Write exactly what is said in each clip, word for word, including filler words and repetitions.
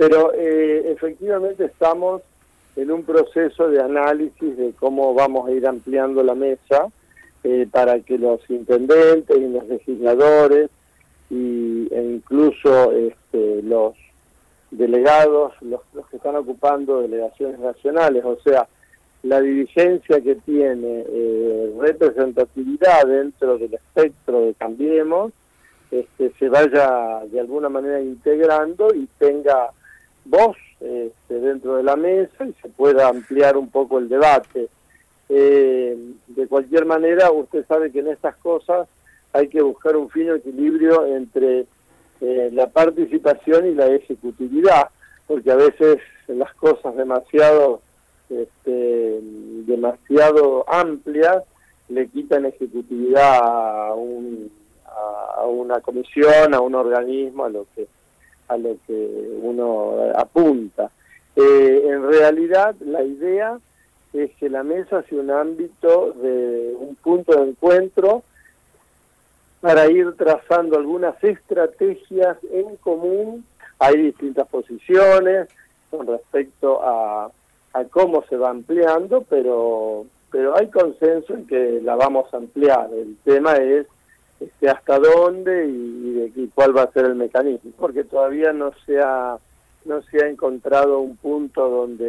Pero eh, efectivamente estamos en un proceso de análisis de cómo vamos a ir ampliando la mesa eh, para que los intendentes y los legisladores y, e incluso este, los delegados, los, los que están ocupando delegaciones nacionales, o sea, la dirigencia que tiene eh, representatividad dentro del espectro de Cambiemos, este, se vaya de alguna manera integrando y tenga voz este, dentro de la mesa y se pueda ampliar un poco el debate. Eh, de cualquier manera, usted sabe que en estas cosas hay que buscar un fino equilibrio entre eh, la participación y la ejecutividad, porque a veces las cosas demasiado Este, demasiado amplias le quitan ejecutividad a, un, a, a una comisión, a un organismo, a lo que a lo que uno apunta. Eh, en realidad la idea es que la mesa sea un ámbito de un punto de encuentro para ir trazando algunas estrategias en común. Hay distintas posiciones con respecto a a cómo se va ampliando, pero pero hay consenso en que la vamos a ampliar. El tema es este, hasta dónde y, y, de, y cuál va a ser el mecanismo, porque todavía no se ha no se ha encontrado un punto donde,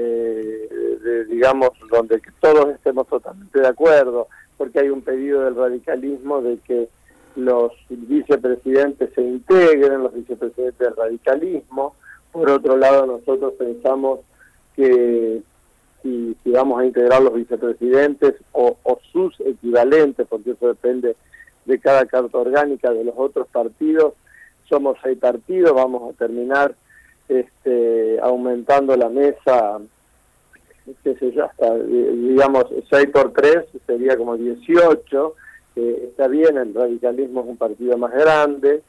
de, digamos, donde todos estemos totalmente de acuerdo, porque hay un pedido del radicalismo de que los vicepresidentes se integren, los vicepresidentes del radicalismo. Por otro lado, nosotros pensamos que Si, si vamos a integrar los vicepresidentes o, o sus equivalentes, porque eso depende de cada carta orgánica de los otros partidos. Somos seis partidos, vamos a terminar este, aumentando la mesa, qué sé yo, hasta, digamos, seis por tres sería como dieciocho. Eh, está bien, el radicalismo es un partido más grande,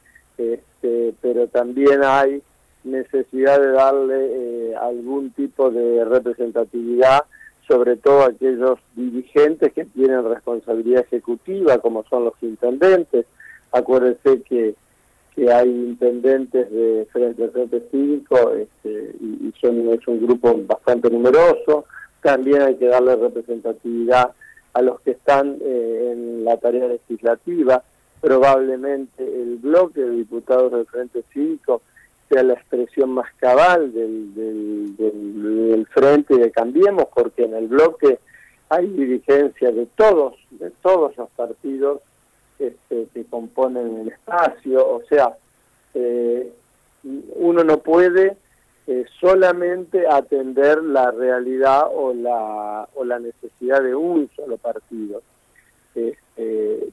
este, pero también hay necesidad de darle eh, algún tipo de representatividad, sobre todo a aquellos dirigentes que tienen responsabilidad ejecutiva, como son los intendentes. Acuérdense que, que hay intendentes de Frente Frente Cívico este, y, y son, es un grupo bastante numeroso. También hay que darle representatividad a los que están eh, en la tarea legislativa. Probablemente el bloque de diputados del Frente Cívico sea la expresión más cabal del, del, del, del Frente de Cambiemos, porque en el bloque hay dirigencia de todos, de todos los partidos este, que componen el espacio. O sea, eh, uno no puede eh, solamente atender la realidad o la, o la necesidad de un solo partido. Eh, eh,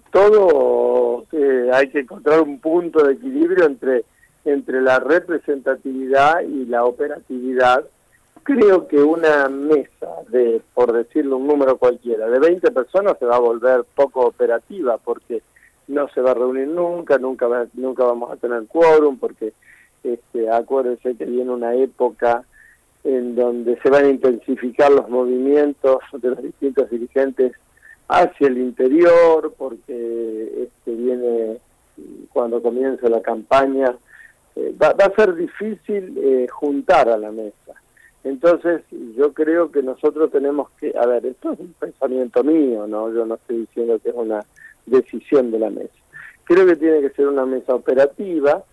todo eh, hay que encontrar un punto de equilibrio entre entre la representatividad y la operatividad. Creo que una mesa de, por decirlo un número cualquiera, de veinte personas se va a volver poco operativa, porque no se va a reunir nunca, nunca va, nunca vamos a tener quórum, porque este, acuérdense que viene una época en donde se van a intensificar los movimientos de los distintos dirigentes hacia el interior, porque este, viene cuando comienza la campaña. Eh, va, va a ser difícil eh, juntar a la mesa. Entonces yo creo que nosotros tenemos que, a ver, esto es un pensamiento mío, no, yo no estoy diciendo que es una decisión de la mesa. Creo que tiene que ser una mesa operativa,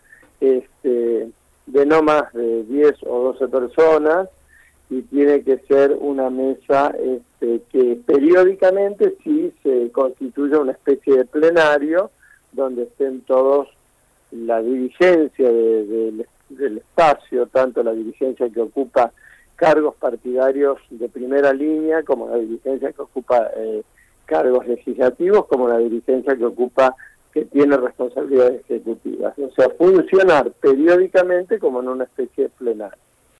este, de no más de diez o doce personas, y tiene que ser una mesa este, que periódicamente sí se constituya una especie de plenario donde estén todos, la dirigencia de, de, del espacio, tanto la dirigencia que ocupa cargos partidarios de primera línea, como la dirigencia que ocupa eh, cargos legislativos, como la dirigencia que ocupa, que tiene responsabilidades ejecutivas. O sea, funcionar periódicamente como en una especie de plenario.